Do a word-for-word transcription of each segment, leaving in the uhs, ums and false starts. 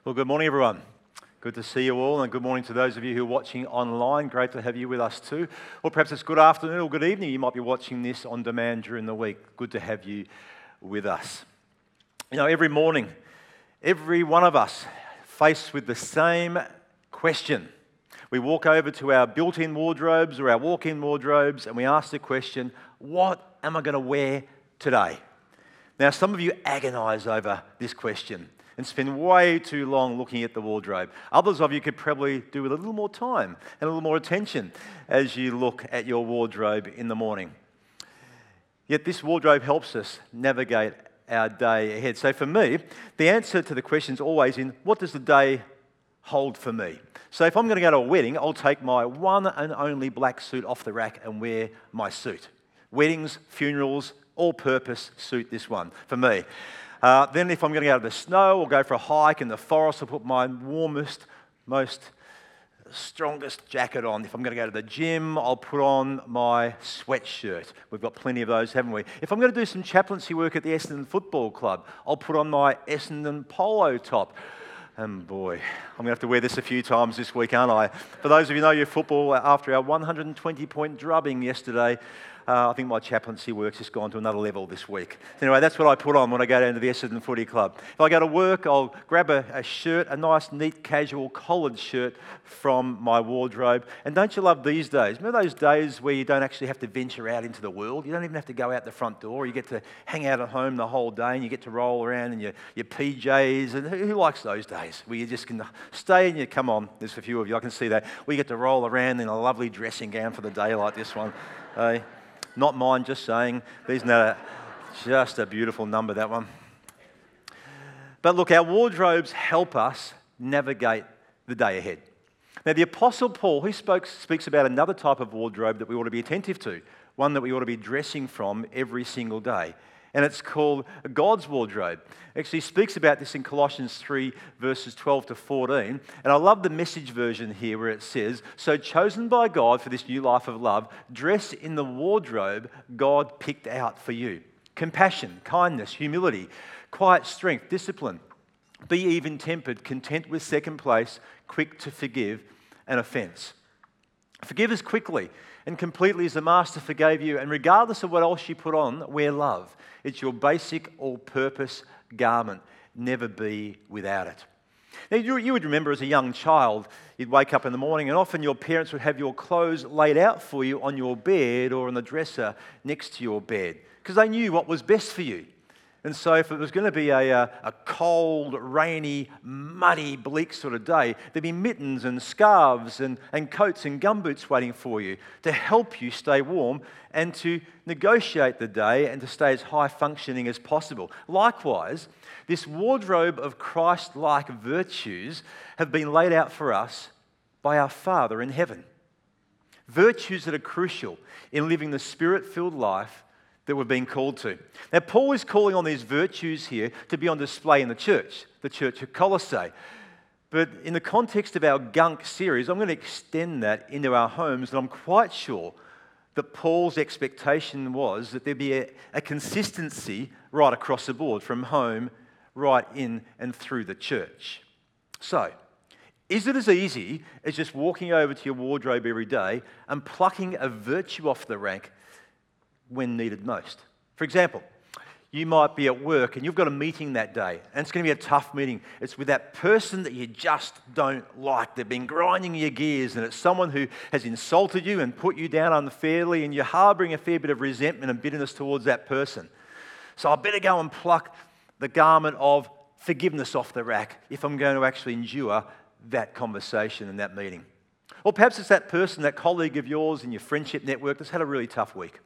Well, good morning, everyone. Good to see you all, and good morning to those of you who are watching online. Great to have you with us too. Or perhaps it's good afternoon or good evening. You might be watching this on demand during the week. Good to have you with us. You know, every morning, every one of us faced with the same question. We walk over to our built-in wardrobes or our walk-in wardrobes and we ask the question, what am I going to wear today? Now, some of you agonise over this question and spend way too long looking at the wardrobe. Others of you could probably do with a little more time and a little more attention as you look at your wardrobe in the morning. Yet this wardrobe helps us navigate our day ahead. So for me, the answer to the question is always in, what does the day hold for me? So if I'm going to go to a wedding, I'll take my one and only black suit off the rack and wear my suit. Weddings, funerals, all-purpose suit, this one for me. Uh, then if I'm going to go to the snow or go for a hike in the forest, I'll put my warmest, most strongest jacket on. If I'm going to go to the gym, I'll put on my sweatshirt. We've got plenty of those, haven't we? If I'm going to do some chaplaincy work at the Essendon Football Club, I'll put on my Essendon polo top. And boy, I'm going to have to wear this a few times this week, aren't I? For those of you who know your football, after our one hundred twenty point drubbing yesterday, Uh, I think my chaplaincy work's just gone to another level this week. Anyway, that's what I put on when I go down to the Essendon Footy Club. If I go to work, I'll grab a, a shirt, a nice, neat, casual collared shirt from my wardrobe. And don't you love these days? Remember those days where you don't actually have to venture out into the world? You don't even have to go out the front door. You get to hang out at home the whole day and you get to roll around in your, your P Js. And who, who likes those days where you just can stay and you come on? There's a few of you, I can see that. We get to roll around in a lovely dressing gown for the day like this one. Hey. Not mine, just saying. Isn't that a, just a beautiful number, that one? But look, our wardrobes help us navigate the day ahead. Now, the Apostle Paul, he spoke, speaks about another type of wardrobe that we ought to be attentive to, one that we ought to be dressing from every single day. And it's called God's wardrobe. Actually, he speaks about this in Colossians three, verses twelve to fourteen. And I love the Message version here where it says, "So chosen by God for this new life of love, dress in the wardrobe God picked out for you. Compassion, kindness, humility, quiet strength, discipline. Be even-tempered, content with second place, quick to forgive an offence. Forgive us quickly and completely as the Master forgave you, and regardless of what else you put on, wear love. It's your basic all-purpose garment. Never be without it." Now, you, you would remember as a young child, you'd wake up in the morning and often your parents would have your clothes laid out for you on your bed or on the dresser next to your bed because they knew what was best for you. And so if it was going to be a, a, a cold, rainy, muddy, bleak sort of day, there'd be mittens and scarves and, and coats and gumboots waiting for you to help you stay warm and to negotiate the day and to stay as high functioning as possible. Likewise, this wardrobe of Christ-like virtues have been laid out for us by our Father in heaven. Virtues that are crucial in living the Spirit-filled life that we're being called to. Now, Paul is calling on these virtues here to be on display in the church, the church at Colossae. But in the context of our Gunk series, I'm going to extend that into our homes, and I'm quite sure that Paul's expectation was that there'd be a, a consistency right across the board, from home right in and through the church. So, is it as easy as just walking over to your wardrobe every day and plucking a virtue off the rank when needed most? For example, you might be at work and you've got a meeting that day, and it's going to be a tough meeting. It's with that person that you just don't like. They've been grinding your gears, and it's someone who has insulted you and put you down unfairly, and you're harbouring a fair bit of resentment and bitterness towards that person. So I better go and pluck the garment of forgiveness off the rack if I'm going to actually endure that conversation and that meeting. Or perhaps it's that person, that colleague of yours in your friendship network that's had a really tough week.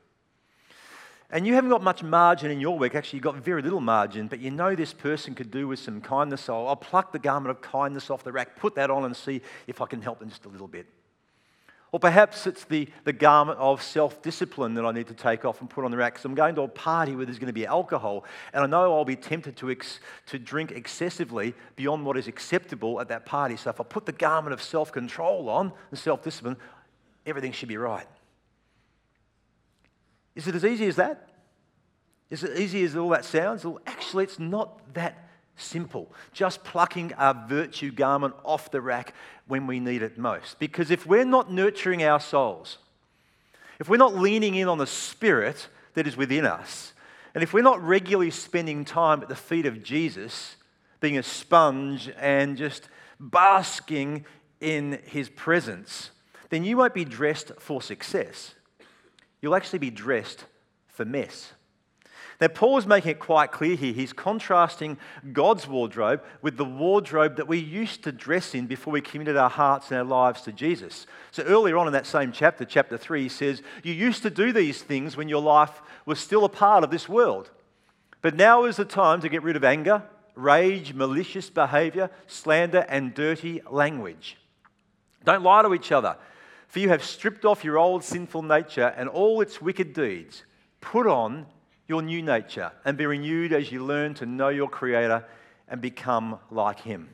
And you haven't got much margin in your week. Actually, you've got very little margin, but you know this person could do with some kindness. So I'll pluck the garment of kindness off the rack, put that on and see if I can help them just a little bit. Or perhaps it's the, the garment of self-discipline that I need to take off and put on the rack because I'm going to a party where there's going to be alcohol, and I know I'll be tempted to, ex, to drink excessively beyond what is acceptable at that party. So if I put the garment of self-control on and self-discipline, everything should be right. Is it as easy as that? Is it easy as all that sounds? Well, actually, it's not that Simple. Just plucking our virtue garment off the rack when we need it most. Because if we're not nurturing our souls, if we're not leaning in on the Spirit that is within us, and if we're not regularly spending time at the feet of Jesus, being a sponge and just basking in his presence, then you won't be dressed for success. You'll actually be dressed for mess. Now, Paul is making it quite clear here. He's contrasting God's wardrobe with the wardrobe that we used to dress in before we committed our hearts and our lives to Jesus. So earlier on in that same chapter, chapter three, he says, you used to do these things when your life was still a part of this world. But now is the time to get rid of anger, rage, malicious behavior, slander, and dirty language. Don't lie to each other, for you have stripped off your old sinful nature and all its wicked deeds. Put on your new nature and be renewed as you learn to know your Creator and become like Him.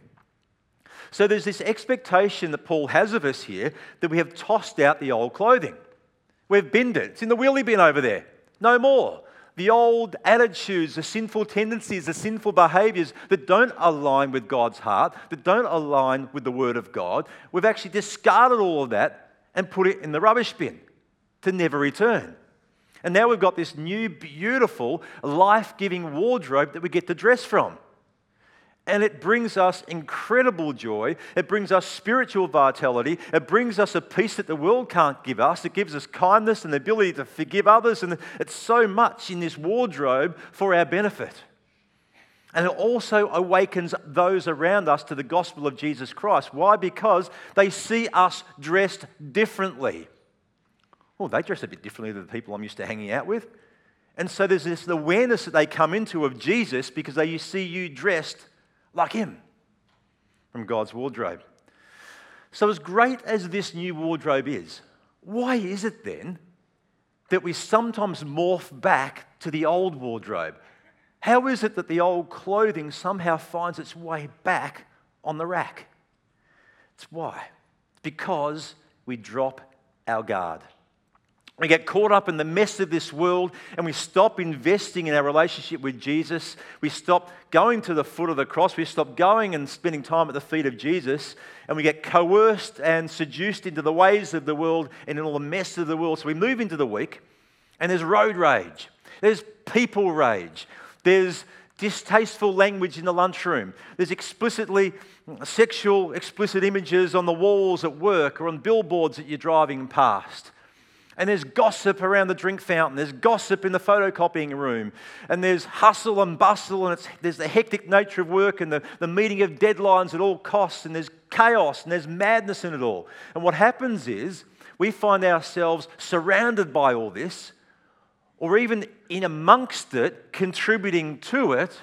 So there's this expectation that Paul has of us here that we have tossed out the old clothing. We've binned it. It's in the wheelie bin over there. No more. The old attitudes, the sinful tendencies, the sinful behaviors that don't align with God's heart, that don't align with the Word of God, we've actually discarded all of that and put it in the rubbish bin to never return. And now we've got this new, beautiful, life-giving wardrobe that we get to dress from. And it brings us incredible joy. It brings us spiritual vitality. It brings us a peace that the world can't give us. It gives us kindness and the ability to forgive others. And it's so much in this wardrobe for our benefit. And it also awakens those around us to the gospel of Jesus Christ. Why? Because they see us dressed differently. Well, they dress a bit differently than the people I'm used to hanging out with. And so there's this awareness that they come into of Jesus because they see you dressed like Him from God's wardrobe. So as great as this new wardrobe is, why is it then that we sometimes morph back to the old wardrobe? How is it that the old clothing somehow finds its way back on the rack? It's why. It's because we drop our guard. We get caught up in the mess of this world and we stop investing in our relationship with Jesus. We stop going to the foot of the cross. We stop going and spending time at the feet of Jesus. And we get coerced and seduced into the ways of the world and in all the mess of the world. So we move into the week and there's road rage. There's people rage. There's distasteful language in the lunchroom. There's explicitly sexual, explicit images on the walls at work or on billboards that you're driving past. And there's gossip around the drink fountain. There's gossip in the photocopying room. And there's hustle and bustle. And it's, there's the hectic nature of work and the, the meeting of deadlines at all costs. And there's chaos and there's madness in it all. And what happens is we find ourselves surrounded by all this, or even in amongst it, contributing to it.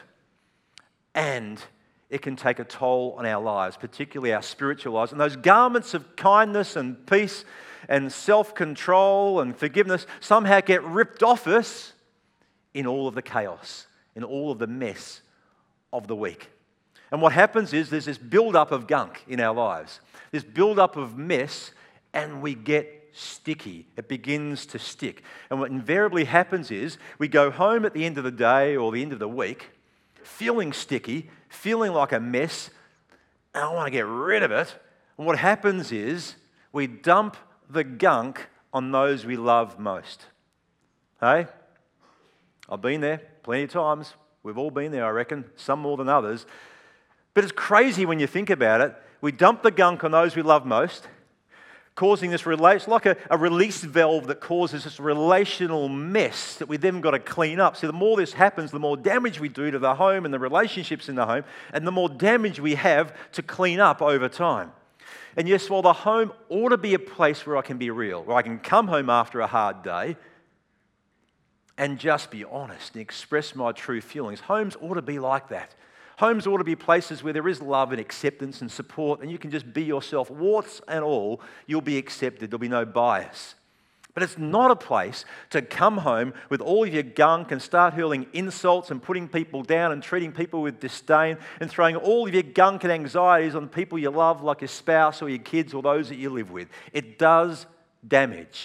And it can take a toll on our lives, particularly our spiritual lives. And those garments of kindness and peace and self-control and forgiveness somehow get ripped off us in all of the chaos, in all of the mess of the week. And what happens is there's this build-up of gunk in our lives, this build-up of mess, and we get sticky. It begins to stick. And what invariably happens is we go home at the end of the day or the end of the week feeling sticky, feeling like a mess, and I want to get rid of it. And what happens is we dump the gunk on those we love most. Hey? I've been there plenty of times. We've all been there, I reckon, some more than others. But it's crazy when you think about it. We dump the gunk on those we love most, causing this relation, like a, a release valve that causes this relational mess that we then got to clean up. So the more this happens, the more damage we do to the home and the relationships in the home, and the more damage we have to clean up over time. And yes, while the home ought to be a place where I can be real, where I can come home after a hard day and just be honest and express my true feelings, homes ought to be like that. Homes ought to be places where there is love and acceptance and support, and you can just be yourself, warts and all. You'll be accepted. There'll be no bias. But it's not a place to come home with all of your gunk and start hurling insults and putting people down and treating people with disdain and throwing all of your gunk and anxieties on people you love, like your spouse or your kids or those that you live with. It does damage.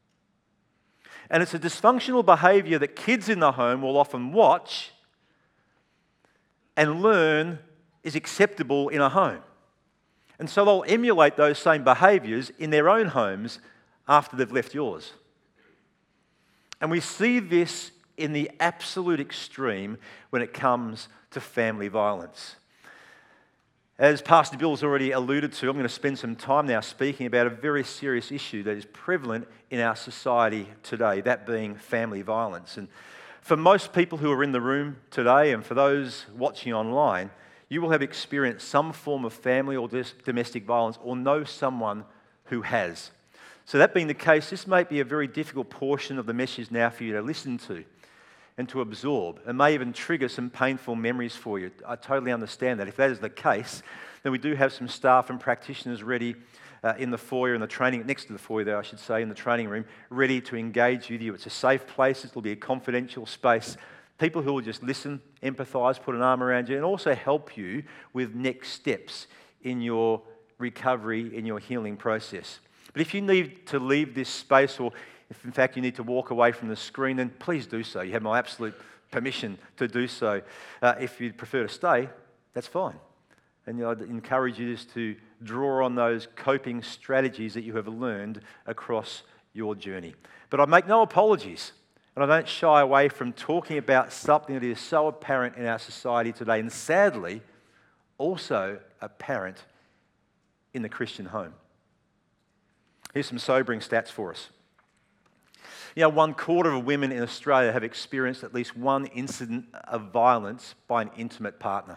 And it's a dysfunctional behavior that kids in the home will often watch and learn is acceptable in a home. And so they'll emulate those same behaviours in their own homes after they've left yours. And we see this in the absolute extreme when it comes to family violence. As Pastor Bill's already alluded to, I'm going to spend some time now speaking about a very serious issue that is prevalent in our society today, that being family violence. And for most people who are in the room today, and for those watching online, you will have experienced some form of family or domestic violence or know someone who has. So that being the case, this may be a very difficult portion of the message now for you to listen to and to absorb. It may even trigger some painful memories for you. I totally understand that. If that is the case, then we do have some staff and practitioners ready uh, in the foyer, in the training, next to the foyer there, I should say, in the training room, ready to engage with you. It's a safe place. It'll be a confidential space. People who will just listen, empathise, put an arm around you, and also help you with next steps in your recovery, in your healing process. But if you need to leave this space, or if in fact you need to walk away from the screen, then please do so. You have my absolute permission to do so. Uh, if you'd prefer to stay, that's fine. And you know, I'd encourage you just to draw on those coping strategies that you have learned across your journey. But I make no apologies. And I don't shy away from talking about something that is so apparent in our society today, and sadly, also apparent in the Christian home. Here's some sobering stats for us. You know, one quarter of women in Australia have experienced at least one incident of violence by an intimate partner.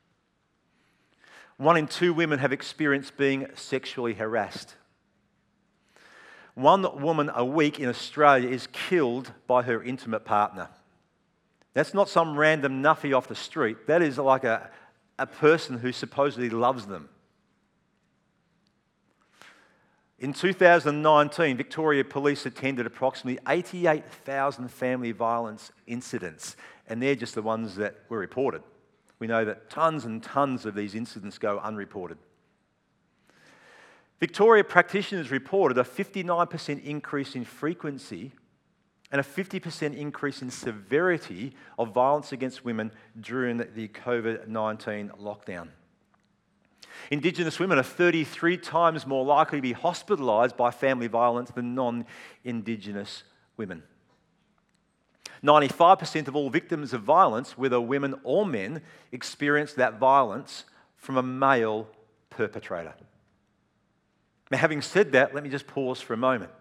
One in two women have experienced being sexually harassed. One woman a week in Australia is killed by her intimate partner. That's not some random nuffy off the street. That is like a, a person who supposedly loves them. In two thousand nineteen, Victoria Police attended approximately eighty-eight thousand family violence incidents, and they're just the ones that were reported. We know that tons and tons of these incidents go unreported. Victoria practitioners reported a fifty-nine percent increase in frequency and a fifty percent increase in severity of violence against women during the COVID nineteen lockdown. Indigenous women are thirty-three times more likely to be hospitalised by family violence than non-Indigenous women. ninety-five percent of all victims of violence, whether women or men, experience that violence from a male perpetrator. Now, having said that, let me just pause for a moment.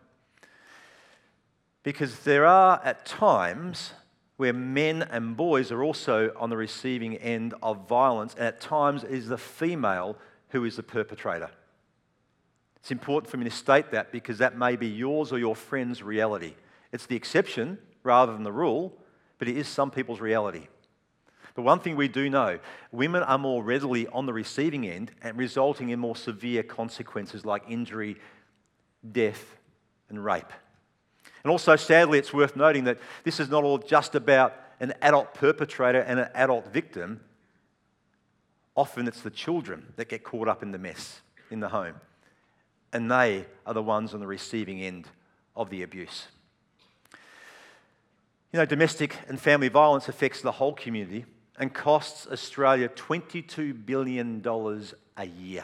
Because there are at times where men and boys are also on the receiving end of violence, and at times it is the female who is the perpetrator. It's important for me to state that because that may be yours or your friend's reality. It's the exception rather than the rule, but it is some people's reality. But one thing we do know, women are more readily on the receiving end and resulting in more severe consequences like injury, death, and rape. And also, sadly, it's worth noting that this is not all just about an adult perpetrator and an adult victim. Often it's the children that get caught up in the mess in the home. And they are the ones on the receiving end of the abuse. You know, domestic and family violence affects the whole community and costs Australia twenty-two billion dollars a year.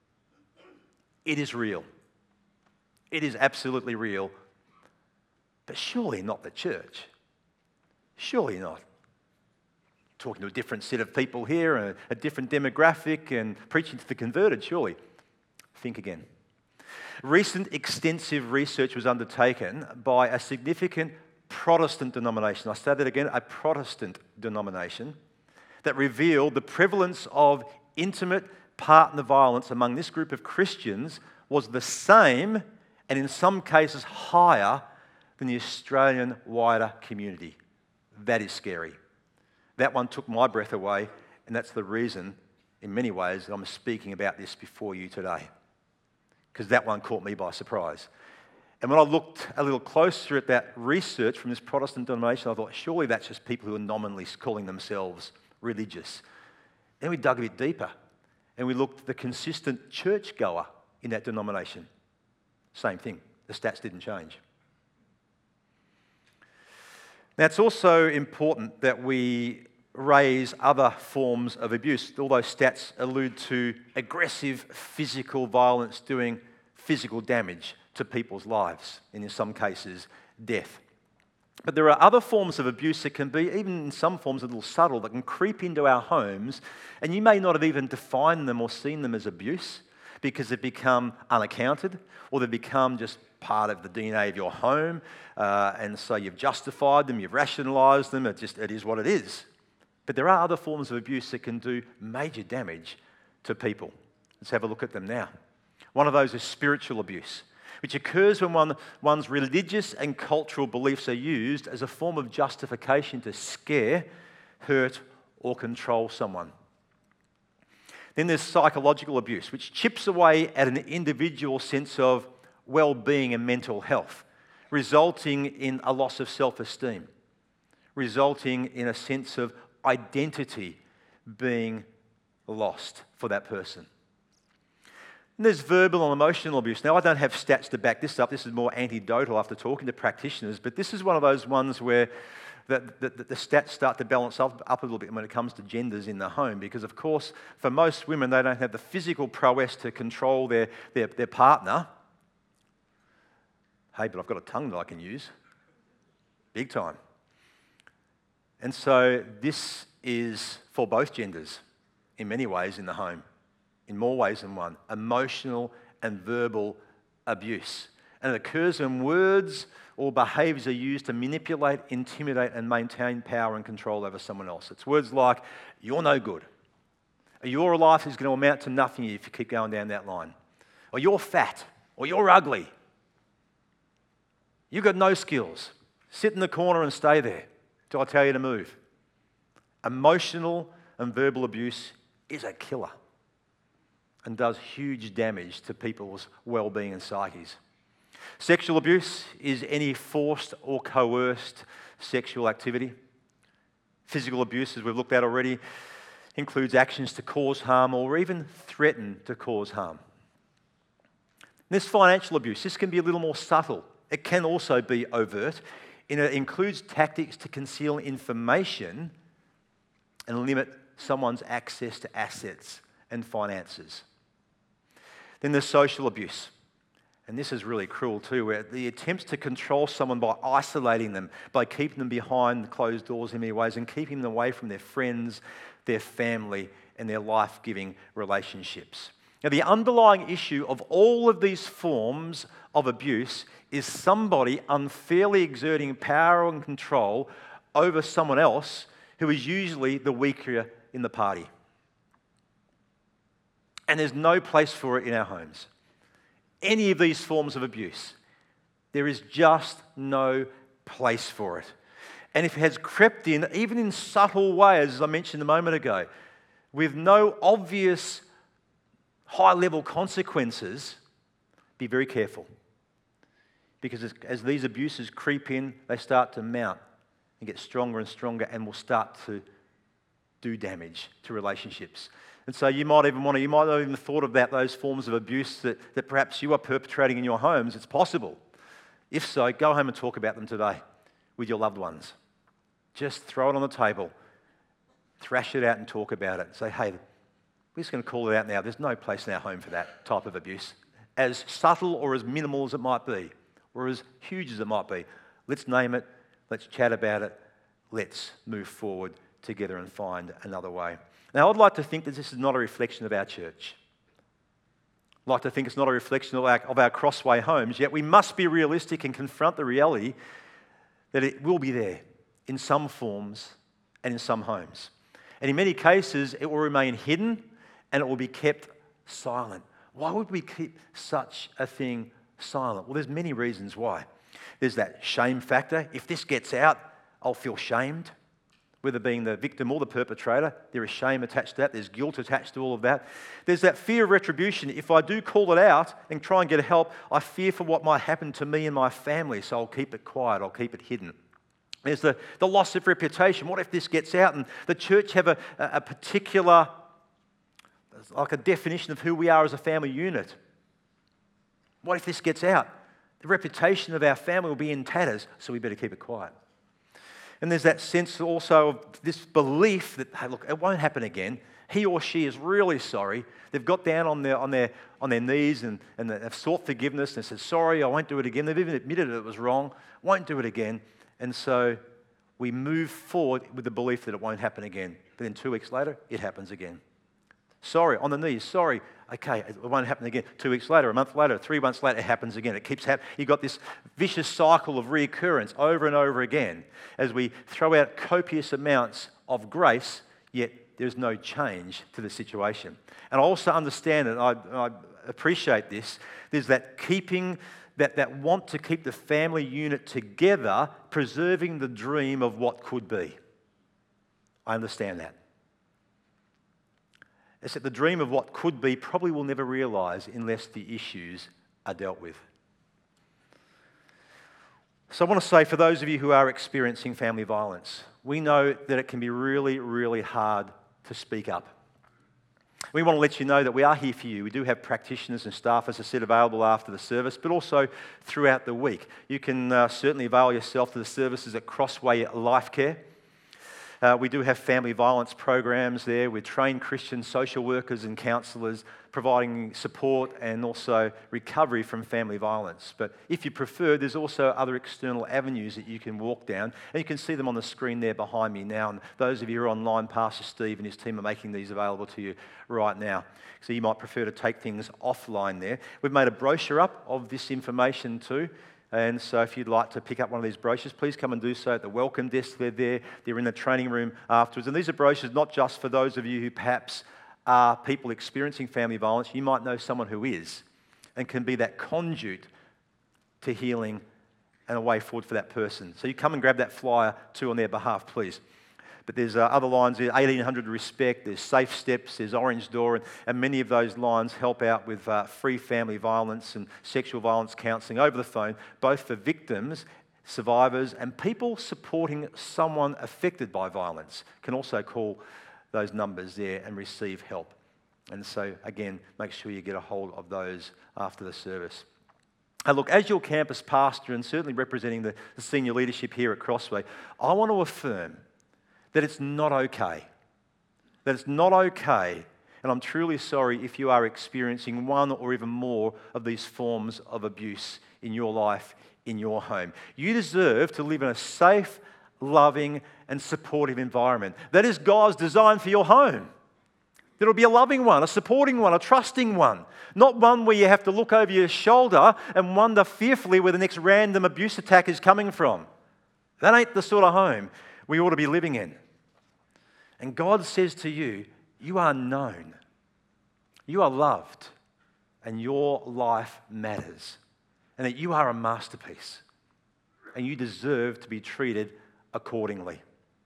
It is real. It is absolutely real. But surely not the church. Surely not. Talking to a different set of people here, a, a different demographic, and preaching to the converted, surely. Think again. Recent extensive research was undertaken by a significant Protestant denomination. I say that again, a Protestant denomination that revealed the prevalence of intimate partner violence among this group of Christians was the same, and in some cases higher, than the Australian wider community. That is scary. That one took my breath away, and that's the reason, in many ways, that I'm speaking about this before you today. Because that one caught me by surprise. And when I looked a little closer at that research from this Protestant denomination, I thought, surely that's just people who are nominally calling themselves religious. Then we dug a bit deeper, and we looked at the consistent churchgoer in that denomination. Same thing. The stats didn't change. Now, it's also important that we raise other forms of abuse. All those stats allude to aggressive physical violence doing physical damage to people's lives, and in some cases, death. But there are other forms of abuse that can be, even in some forms, a little subtle, that can creep into our homes, and you may not have even defined them or seen them as abuse because they've become unaccounted, or they've become just part of the D N A of your home, uh, and so you've justified them, you've rationalised them, it just it is what it is. But there are other forms of abuse that can do major damage to people. Let's have a look at them now. One of those is spiritual abuse, which occurs when one, one's religious and cultural beliefs are used as a form of justification to scare, hurt, or control someone. Then there's psychological abuse, which chips away at an individual's sense of well-being and mental health, resulting in a loss of self-esteem, resulting in a sense of identity being lost for that person. And there's verbal and emotional abuse. Now, I don't have stats to back this up. This is more anecdotal after talking to practitioners, but this is one of those ones where the, the, the stats start to balance up, up a little bit when it comes to genders in the home, because, of course, for most women, they don't have the physical prowess to control their, their, their partner. Hey, but I've got a tongue that I can use. Big time. And so this is for both genders in many ways in the home, in more ways than one, emotional and verbal abuse. And it occurs when words or behaviours are used to manipulate, intimidate and maintain power and control over someone else. It's words like, you're no good. Or your life is going to amount to nothing if you keep going down that line. Or you're fat. Or you're ugly. You've got no skills. Sit in the corner and stay there till I tell you to move. Emotional and verbal abuse is a killer and does huge damage to people's well-being and psyches. Sexual abuse is any forced or coerced sexual activity. Physical abuse, as we've looked at already, includes actions to cause harm or even threaten to cause harm. This financial abuse, this can be a little more subtle. It can also be overt, and it includes tactics to conceal information and limit someone's access to assets and finances. Then there's social abuse. And this is really cruel too, where the attempts to control someone by isolating them, by keeping them behind closed doors in many ways and keeping them away from their friends, their family, and their life-giving relationships. Now, the underlying issue of all of these forms of abuse is somebody unfairly exerting power and control over someone else who is usually the weaker in the party. And there's no place for it in our homes. Any of these forms of abuse, there is just no place for it. And if it has crept in, even in subtle ways, as I mentioned a moment ago, with no obvious high-level consequences, be very careful. Because as, as these abuses creep in, they start to mount and get stronger and stronger and will start to do damage to relationships. And so you might even want to, you might not even thought about those forms of abuse that, that perhaps you are perpetrating in your homes. It's possible. If so, go home and talk about them today with your loved ones. Just throw it on the table, thrash it out and talk about it. Say, hey, we're just going to call it out now. There's no place in our home for that type of abuse. As subtle or as minimal as it might be, or as huge as it might be, let's name it, let's chat about it, let's move forward together and find another way. Now, I'd like to think that this is not a reflection of our church. I'd like to think it's not a reflection of our, of our Crossway homes, yet we must be realistic and confront the reality that it will be there in some forms and in some homes. And in many cases, it will remain hidden and it will be kept silent. Why would we keep such a thing silent? Well, there's many reasons why. There's that shame factor. If this gets out, I'll feel shamed. Whether being the victim or the perpetrator, there is shame attached to that. There's guilt attached to all of that. There's that fear of retribution. If I do call it out and try and get help, I fear for what might happen to me and my family, so I'll keep it quiet, I'll keep it hidden. There's the, the loss of reputation. What if this gets out and the church have a, a particular, like a definition of who we are as a family unit? What if this gets out? The reputation of our family will be in tatters, so we better keep it quiet. And there's that sense also of this belief that, hey, look, it won't happen again. He or she is really sorry. They've got down on their on their on their knees and, and they've sought forgiveness and said, sorry, I won't do it again. They've even admitted it was wrong, won't do it again. And so we move forward with the belief that it won't happen again. But then two weeks later, it happens again. Sorry, on the knees, sorry, okay, it won't happen again. Two weeks later, a month later, three months later, it happens again. It keeps happening. You've got this vicious cycle of reoccurrence over and over again as we throw out copious amounts of grace, yet there's no change to the situation. And I also understand, and I, I appreciate this, there's that keeping, that, that want to keep the family unit together, preserving the dream of what could be. I understand that. It's that the dream of what could be probably will never realise unless the issues are dealt with. So I want to say, for those of you who are experiencing family violence, we know that it can be really, really hard to speak up. We want to let you know that we are here for you. We do have practitioners and staff, as I said, available after the service, but also throughout the week. You can uh, certainly avail yourself to the services at Crossway Life Care. Uh, we do have family violence programs there with trained Christian social workers and counsellors providing support and also recovery from family violence. But if you prefer, there's also other external avenues that you can walk down, and you can see them on the screen there behind me now. And those of you who are online, Pastor Steve and his team are making these available to you right now. So you might prefer to take things offline there. We've made a brochure up of this information too. And so if you'd like to pick up one of these brochures, please come and do so at the welcome desk. They're there. They're in the training room afterwards. And these are brochures not just for those of you who perhaps are people experiencing family violence. You might know someone who is and can be that conduit to healing and a way forward for that person. So you come and grab that flyer too on their behalf, please. But there's uh, other lines there, eighteen hundred Respect, there's Safe Steps, there's Orange Door, and, and many of those lines help out with uh, free family violence and sexual violence counselling over the phone, both for victims, survivors, and people supporting someone affected by violence. Can also call those numbers there and receive help. And so, again, make sure you get a hold of those after the service. Now, look, as your campus pastor and certainly representing the, the senior leadership here at Crossway, I want to affirm that it's not okay. That it's not okay, and I'm truly sorry if you are experiencing one or even more of these forms of abuse in your life, in your home. You deserve to live in a safe, loving, and supportive environment. That is God's design for your home. That it'll be a loving one, a supporting one, a trusting one. Not one where you have to look over your shoulder and wonder fearfully where the next random abuse attack is coming from. That ain't the sort of home we ought to be living in. And God says to you, you are known, you are loved, and your life matters, and that you are a masterpiece, and you deserve to be treated accordingly.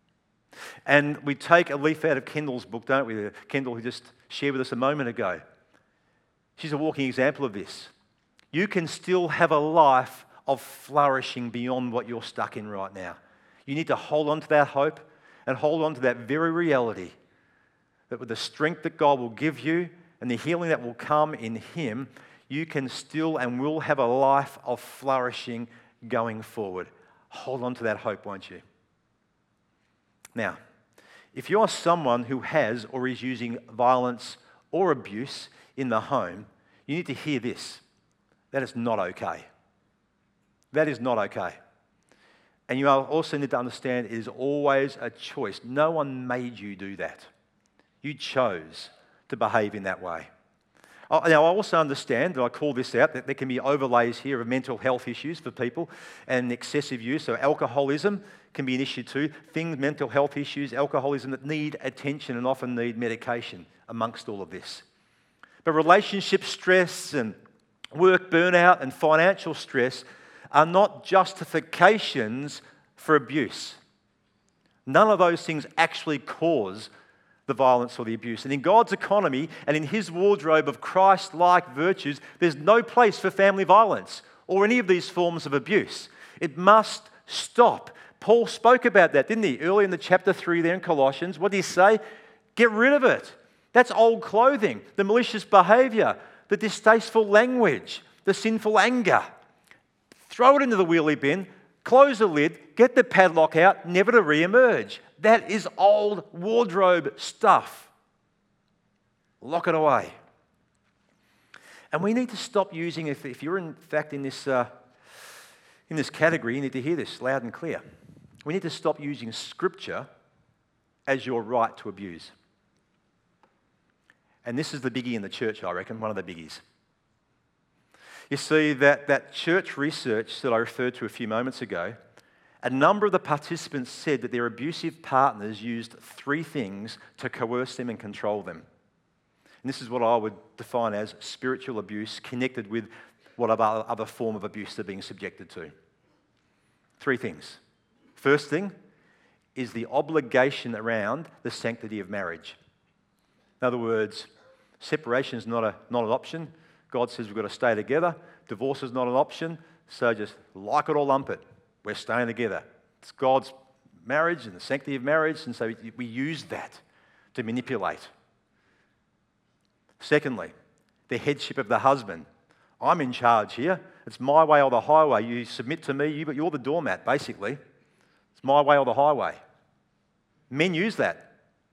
And we take a leaf out of Kendall's book, don't we? Kendall, who just shared with us a moment ago. She's a walking example of this. You can still have a life of flourishing beyond what you're stuck in right now. You need to hold on to that hope and hold on to that very reality that with the strength that God will give you and the healing that will come in Him, you can still and will have a life of flourishing going forward. Hold on to that hope, won't you? Now, if you're someone who has or is using violence or abuse in the home, you need to hear this. That is not okay. That is not okay. And you also need to understand it is always a choice. No one made you do that. You chose to behave in that way. Now, I also understand, and I call this out, that there can be overlays here of mental health issues for people and excessive use. So alcoholism can be an issue too. Things, mental health issues, alcoholism that need attention and often need medication amongst all of this. But relationship stress and work burnout and financial stress are not justifications for abuse. None of those things actually cause the violence or the abuse. And in God's economy and in His wardrobe of Christ-like virtues, there's no place for family violence or any of these forms of abuse. It must stop. Paul spoke about that, didn't he? Early in the chapter three there in Colossians, what did he say? Get rid of it. That's old clothing, the malicious behavior, the distasteful language, the sinful anger. Throw it into the wheelie bin, close the lid, get the padlock out, never to re-emerge. That is old wardrobe stuff. Lock it away. And we need to stop using, if, if you're in fact in this, uh, in this category, you need to hear this loud and clear. We need to stop using Scripture as your right to abuse. And this is the biggie in the church, I reckon, one of the biggies. You see, that, that church research that I referred to a few moments ago, a number of the participants said that their abusive partners used three things to coerce them and control them. And this is what I would define as spiritual abuse connected with whatever other form of abuse they're being subjected to. Three things. First thing is the obligation around the sanctity of marriage. In other words, separation is not, a, not an option. God says we've got to stay together. Divorce is not an option. So just like it or lump it. We're staying together. It's God's marriage and the sanctity of marriage, and so we use that to manipulate. Secondly, the headship of the husband. I'm in charge here. It's my way or the highway. You submit to me, you, but you're the doormat, basically. It's my way or the highway. Men use that.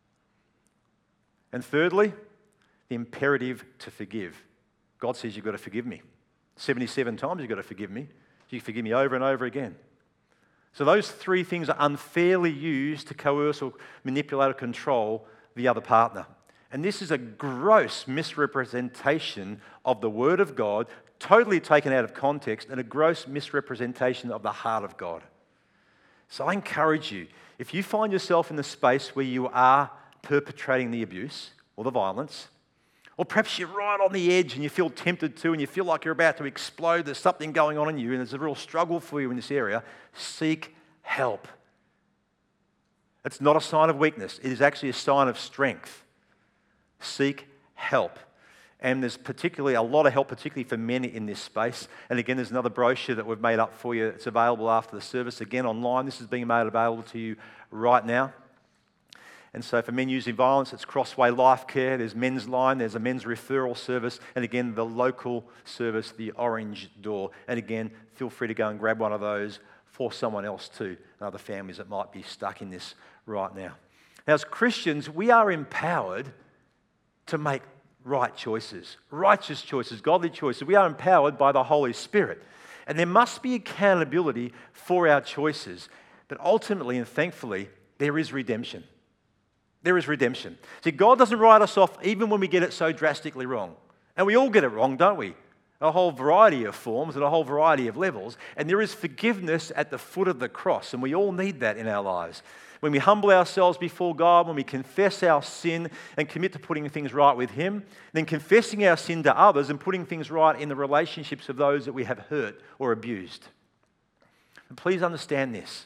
And thirdly, the imperative to forgive. God says you've got to forgive me. seventy-seven times you've got to forgive me. You forgive me over and over again. So those three things are unfairly used to coerce or manipulate or control the other partner. And this is a gross misrepresentation of the Word of God, totally taken out of context, and a gross misrepresentation of the heart of God. So I encourage you, if you find yourself in the space where you are perpetrating the abuse or the violence, or perhaps you're right on the edge and you feel tempted to and you feel like you're about to explode, there's something going on in you and there's a real struggle for you in this area, seek help. It's not a sign of weakness. It is actually a sign of strength. Seek help. And there's particularly a lot of help, particularly for men in this space. And again, there's another brochure that we've made up for you. It's available after the service, again online. This is being made available to you right now. And so for men using violence, it's Crossway Life Care. There's Men's Line. There's a men's referral service. And again, the local service, the Orange Door. And again, feel free to go and grab one of those for someone else too, and other families that might be stuck in this right now. Now, as Christians, we are empowered to make right choices, righteous choices, godly choices. We are empowered by the Holy Spirit. And there must be accountability for our choices. But ultimately and thankfully, there is redemption. There is redemption. See, God doesn't write us off even when we get it so drastically wrong. And we all get it wrong, don't we? A whole variety of forms and a whole variety of levels. And there is forgiveness at the foot of the cross. And we all need that in our lives. When we humble ourselves before God, when we confess our sin and commit to putting things right with Him, then confessing our sin to others and putting things right in the relationships of those that we have hurt or abused. And please understand this.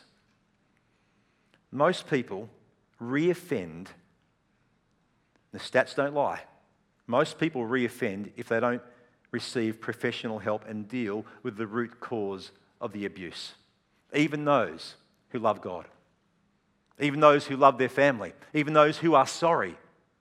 Most people re-offend, the stats don't lie, most people re-offend if they don't receive professional help and deal with the root cause of the abuse. Even those who love God. Even those who love their family. Even those who are sorry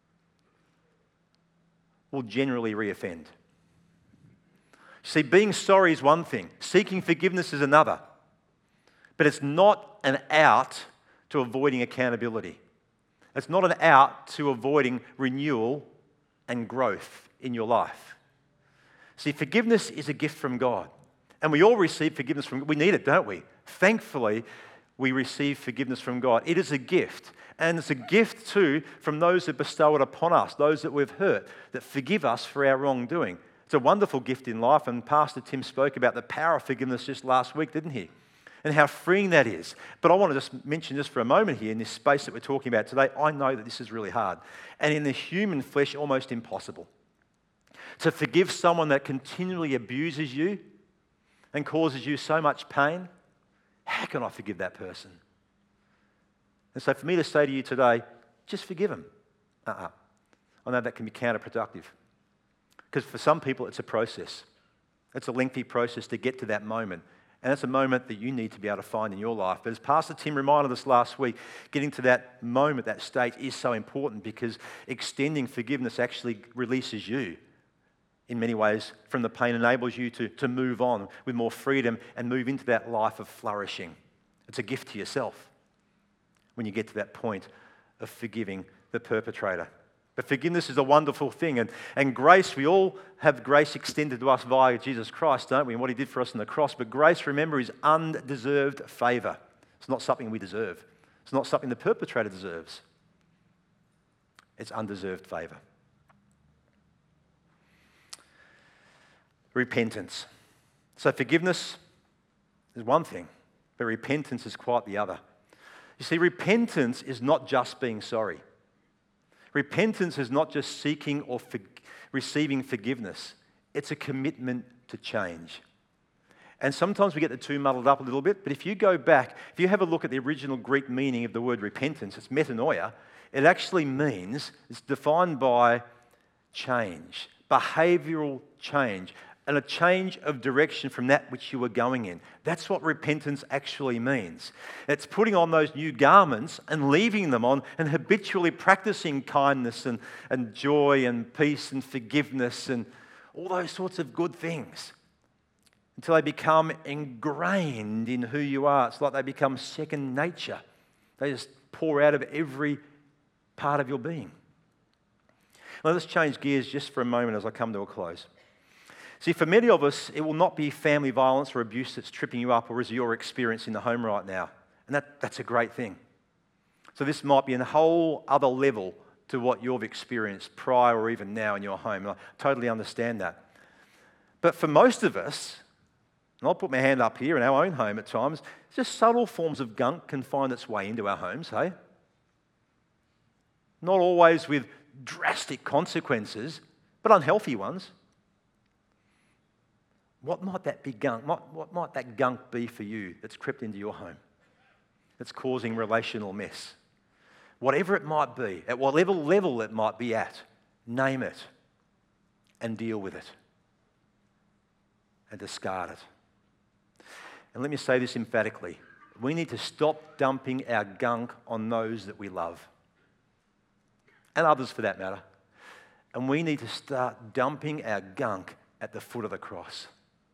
will generally re-offend. See, being sorry is one thing. Seeking forgiveness is another. But it's not an out to avoiding accountability. It's not an out to avoiding renewal and growth in your life. See, forgiveness is a gift from God. And we all receive forgiveness from God. We need it, don't we? Thankfully, we receive forgiveness from God. It is a gift. And it's a gift too from those that bestow it upon us, those that we've hurt, that forgive us for our wrongdoing. It's a wonderful gift in life, and Pastor Tim spoke about the power of forgiveness just last week, didn't he? And how freeing that is. But I want to just mention just for a moment here, in this space that we're talking about today, I know that this is really hard. And in the human flesh, almost impossible. To forgive someone that continually abuses you and causes you so much pain, how can I forgive that person? And so for me to say to you today, just forgive them. Uh-uh. I know that can be counterproductive. Because for some people, it's a process. It's a lengthy process to get to that moment. And it's a moment that you need to be able to find in your life. But as Pastor Tim reminded us last week, getting to that moment, that state is so important, because extending forgiveness actually releases you in many ways from the pain, enables you to, to move on with more freedom and move into that life of flourishing It's a gift to yourself when you get to that point of forgiving the perpetrator. But forgiveness is a wonderful thing. And, and grace, we all have grace extended to us via Jesus Christ, don't we? And what he did for us on the cross. But grace, remember, is undeserved favour. It's not something we deserve. It's not something the perpetrator deserves. It's undeserved favour. Repentance. So forgiveness is one thing, but repentance is quite the other. You see, repentance is not just being sorry. Repentance is not just seeking or for, receiving forgiveness. It's a commitment to change. And sometimes we get the two muddled up a little bit, but if you go back, if you have a look at the original Greek meaning of the word repentance, it's metanoia. It actually means, it's defined by change, behavioural change, and a change of direction from that which you were going in. That's what repentance actually means. It's putting on those new garments and leaving them on and habitually practicing kindness and, and joy and peace and forgiveness and all those sorts of good things until they become ingrained in who you are. It's like they become second nature. They just pour out of every part of your being. Now, let's change gears just for a moment as I come to a close. See, for many of us, it will not be family violence or abuse that's tripping you up or is your experience in the home right now. And that, that's a great thing. So this might be a whole other level to what you've experienced prior or even now in your home. And I totally understand that. But for most of us, and I'll put my hand up here in our own home at times, just subtle forms of gunk can find its way into our homes, hey? Not always with drastic consequences, but unhealthy ones. What might that be gunk? What, what might that gunk be for you that's crept into your home? That's causing relational mess. Whatever it might be, at whatever level it might be at, name it and deal with it and discard it. And let me say this emphatically. We need to stop dumping our gunk on those that we love, and others for that matter. And we need to start dumping our gunk at the foot of the cross.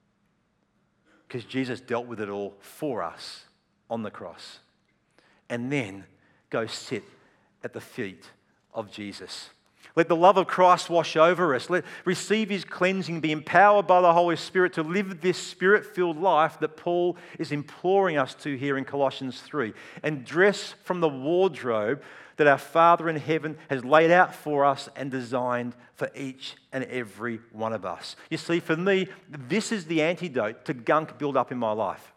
Because Jesus dealt with it all for us on the cross. And then go sit at the feet of Jesus. Let the love of Christ wash over us. Let receive his cleansing, be empowered by the Holy Spirit to live this spirit-filled life that Paul is imploring us to here in Colossians three. And dress from the wardrobe that our Father in heaven has laid out for us and designed for each and every one of us. You see, for me, this is the antidote to gunk build up in my life.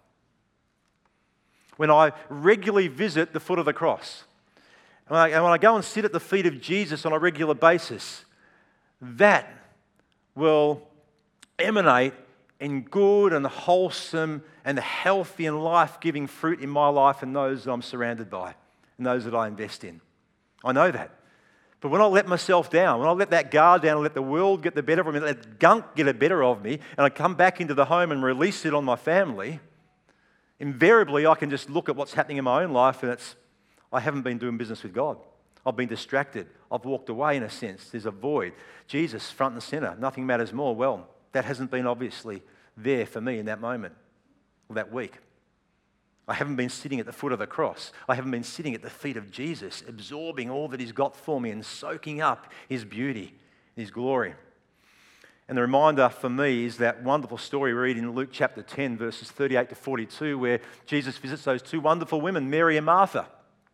When I regularly visit the foot of the cross, and when I, and when I go and sit at the feet of Jesus on a regular basis, that will emanate in good and wholesome and healthy and life-giving fruit in my life and those that I'm surrounded by and those that I invest in. I know that. But when I let myself down, when I let that guard down and let the world get the better of me, let gunk get the better of me, and I come back into the home and release it on my family, invariably I can just look at what's happening in my own life and it's, I haven't been doing business with God. I've been distracted. I've walked away in a sense. There's a void. Jesus, front and center. Nothing matters more. Well, that hasn't been obviously there for me in that moment or that week. I haven't been sitting at the foot of the cross. I haven't been sitting at the feet of Jesus, absorbing all that he's got for me and soaking up his beauty, his glory. And the reminder for me is that wonderful story we read in Luke chapter ten, verses thirty-eight to forty-two, where Jesus visits those two wonderful women, Mary and Martha.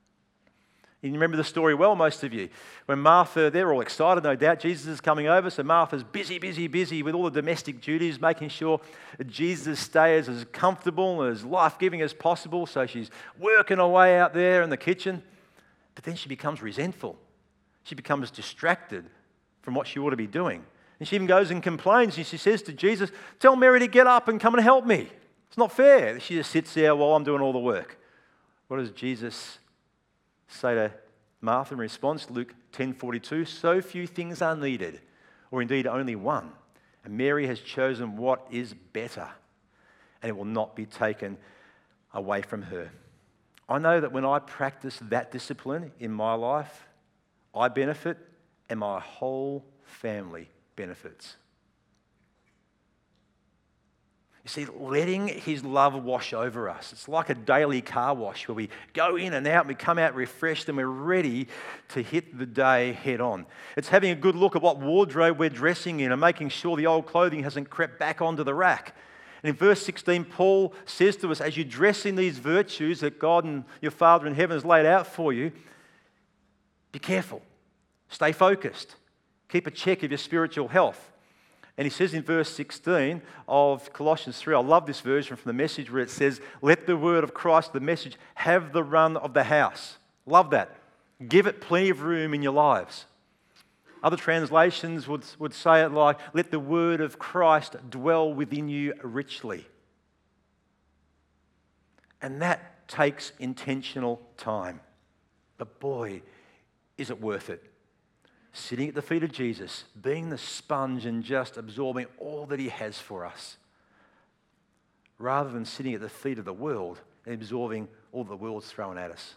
You remember the story well, most of you. When Martha, they're all excited, no doubt. Jesus is coming over, so Martha's busy, busy, busy with all the domestic duties, making sure that Jesus stays as comfortable and as life-giving as possible. So she's working away out there in the kitchen. But then she becomes resentful. She becomes distracted from what she ought to be doing. And she even goes and complains, and she says to Jesus, "Tell Mary to get up and come and help me. It's not fair." She just sits there while I'm doing all the work. What does Jesus say to Martha in response? Luke ten forty-two, "So few things are needed, or indeed only one. And Mary has chosen what is better, and it will not be taken away from her." I know that when I practice that discipline in my life, I benefit and my whole family benefits. You see, letting his love wash over us. It's like a daily car wash where we go in and out and we come out refreshed and we're ready to hit the day head on. It's having a good look at what wardrobe we're dressing in and making sure the old clothing hasn't crept back onto the rack. And in verse sixteen, Paul says to us, as you dress in these virtues that God and your Father in heaven has laid out for you, be careful, stay focused, keep a check of your spiritual health. And he says in verse sixteen of Colossians three, I love this version from the Message where it says, let the word of Christ, the message, have the run of the house. Love that. Give it plenty of room in your lives. Other translations would, would say it like, let the word of Christ dwell within you richly. And that takes intentional time. But boy, is it worth it. Sitting at the feet of Jesus, being the sponge and just absorbing all that he has for us, rather than sitting at the feet of the world and absorbing all the world's thrown at us.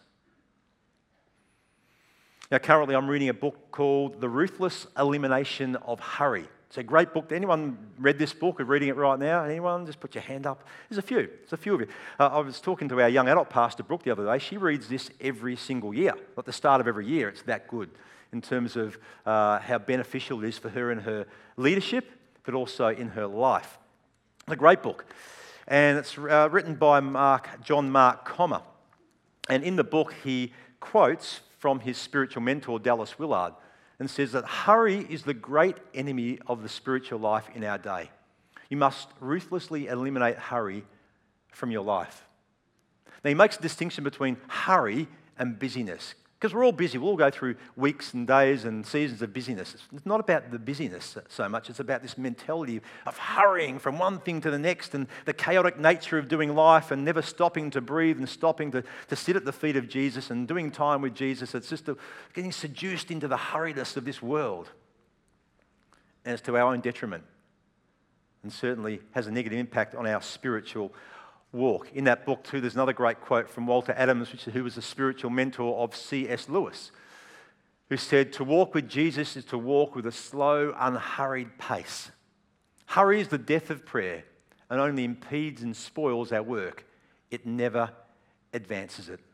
Now, currently I'm reading a book called The Ruthless Elimination of Hurry. It's a great book. Anyone read this book or reading it right now? Anyone? Just put your hand up. There's a few. There's a few of you. Uh, I was talking to our young adult pastor, Brooke, the other day. She reads this every single year. At the start of every year, it's that good in terms of uh, how beneficial it is for her in her leadership, but also in her life. It's a great book. And it's uh, written by Mark, John Mark Comer. And in the book, he quotes from his spiritual mentor, Dallas Willard, and says that hurry is the great enemy of the spiritual life in our day. You must ruthlessly eliminate hurry from your life. Now, he makes a distinction between hurry and busyness, because we're all busy. We'll all go through weeks and days and seasons of busyness. It's not about the busyness so much. It's about this mentality of hurrying from one thing to the next and the chaotic nature of doing life and never stopping to breathe and stopping to, to sit at the feet of Jesus and doing time with Jesus. It's just a, getting seduced into the hurriedness of this world. And it's to our own detriment, and certainly has a negative impact on our spiritual walk. In that book too, there's another great quote from Walter Adams, which, who was a spiritual mentor of C S Lewis, who said, to walk with Jesus is to walk with a slow, unhurried pace. Hurry is the death of prayer and only impedes and spoils our work. It never advances it.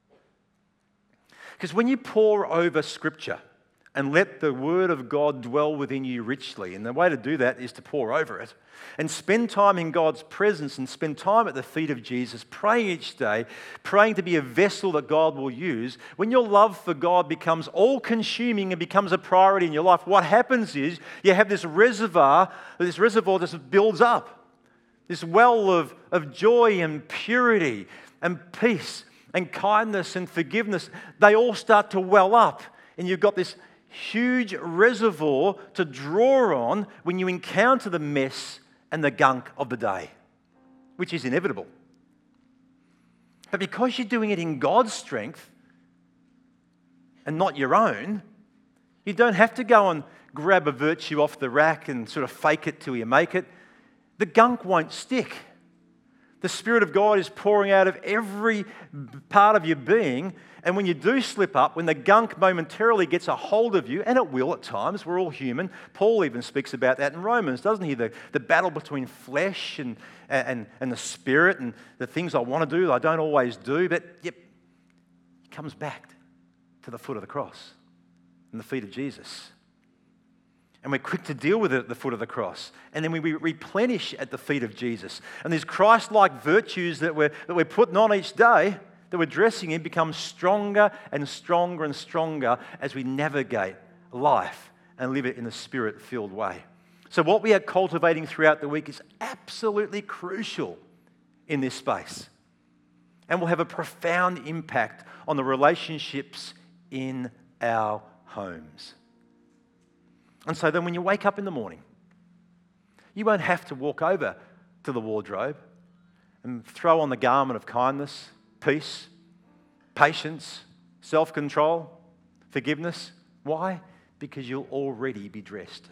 Because when you pore over Scripture and let the Word of God dwell within you richly, and the way to do that is to pore over it, and spend time in God's presence and spend time at the feet of Jesus, praying each day, praying to be a vessel that God will use. When your love for God becomes all-consuming and becomes a priority in your life, what happens is you have this reservoir, this reservoir just builds up, this well of, of joy and purity and peace and kindness and forgiveness. They all start to well up, and you've got this huge reservoir to draw on when you encounter the mess and the gunk of the day, which is inevitable. But because you're doing it in God's strength and not your own, you don't have to go and grab a virtue off the rack and sort of fake it till you make it. The gunk won't stick. The Spirit of God is pouring out of every part of your being. And when you do slip up, when the gunk momentarily gets a hold of you, and it will at times, we're all human. Paul even speaks about that in Romans, doesn't he? The, the battle between flesh and, and, and the Spirit and the things I want to do that I don't always do. But yep, he comes back to the foot of the cross and the feet of Jesus. And we're quick to deal with it at the foot of the cross. And then we replenish at the feet of Jesus. And these Christ-like virtues that we're, that we're putting on each day, that we're dressing in, become stronger and stronger and stronger as we navigate life and live it in a Spirit-filled way. So what we are cultivating throughout the week is absolutely crucial in this space. And will have a profound impact on the relationships in our homes. And so then when you wake up in the morning, you won't have to walk over to the wardrobe and throw on the garment of kindness, peace, patience, self-control, forgiveness. Why? Because you'll already be dressed.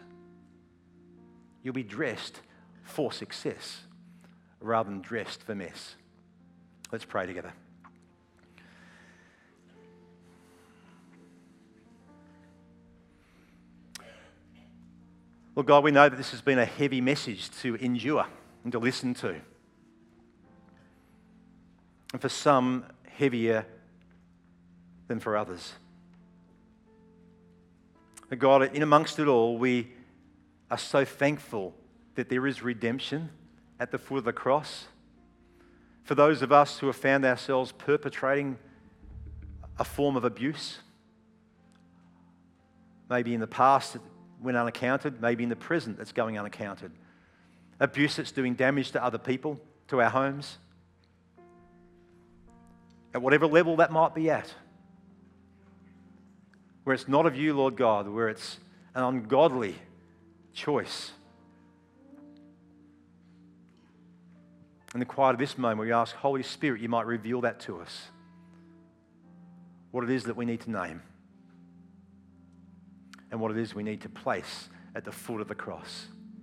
You'll be dressed for success rather than dressed for mess. Let's pray together. Lord God, we know that this has been a heavy message to endure. and to listen to. And for some, heavier than for others. And God, in amongst it all, we are so thankful that there is redemption at the foot of the cross. For those of us who have found ourselves perpetrating a form of abuse, maybe in the past it went unaccounted, maybe in the present it's going unaccounted. Abuse that's doing damage to other people, to our homes, at whatever level that might be at. Where it's not of you, Lord God, where it's an ungodly choice. In the quiet of this moment, we ask, Holy Spirit, you might reveal that to us. What it is that we need to name. And what it is we need to place at the foot of the cross.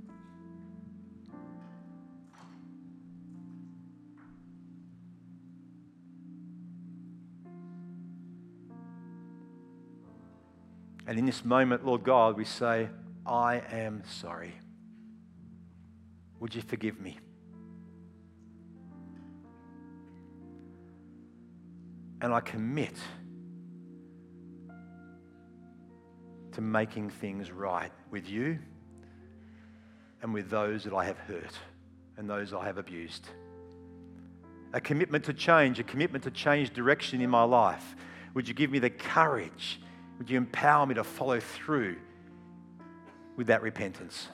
And in this moment, Lord God, we say, I am sorry. Would you forgive me? And I commit to making things right with you and with those that I have hurt and those I have abused. A commitment to change, a commitment to change direction in my life. Would you give me the courage? Would you empower me to follow through with that repentance?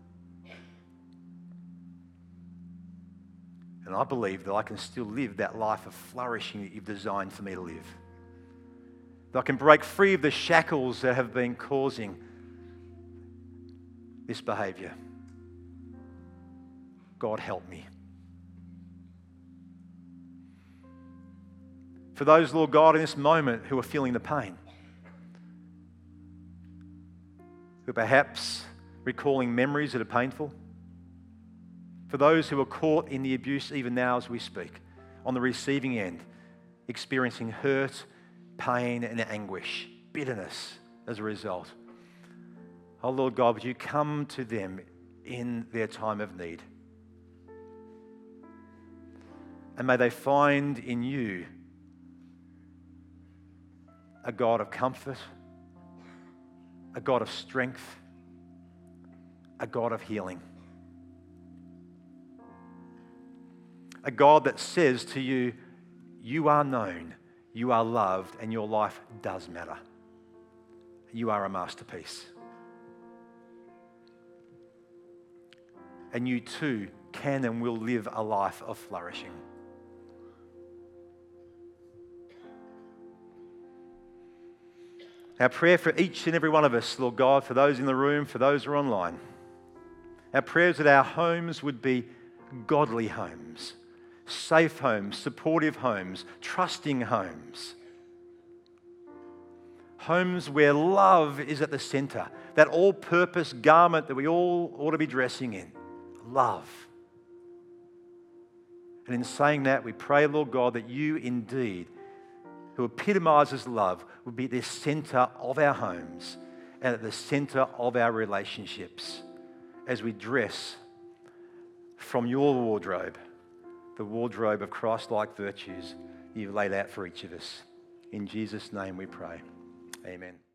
And I believe that I can still live that life of flourishing that you've designed for me to live. That I can break free of the shackles that have been causing this behaviour. God, help me. For those, Lord God, in this moment who are feeling the pain, who are perhaps recalling memories that are painful, for those who are caught in the abuse even now as we speak, on the receiving end, experiencing hurt, pain and anguish, bitterness as a result. Oh Lord God, would you come to them in their time of need? And may they find in you a God of comfort, a God of strength, a God of healing. A God that says to you, you are known, you are loved, and your life does matter. You are a masterpiece. And you too can and will live a life of flourishing. Our prayer for each and every one of us, Lord God, for those in the room, for those who are online, our prayers that our homes would be godly homes, safe homes, supportive homes, trusting homes. Homes where love is at the center, that all-purpose garment that we all ought to be dressing in, love. And in saying that, we pray, Lord God, that you indeed, who epitomizes love, would be at the center of our homes and at the center of our relationships as we dress from your wardrobe, the wardrobe of Christ-like virtues you've laid out for each of us. In Jesus' name we pray. Amen.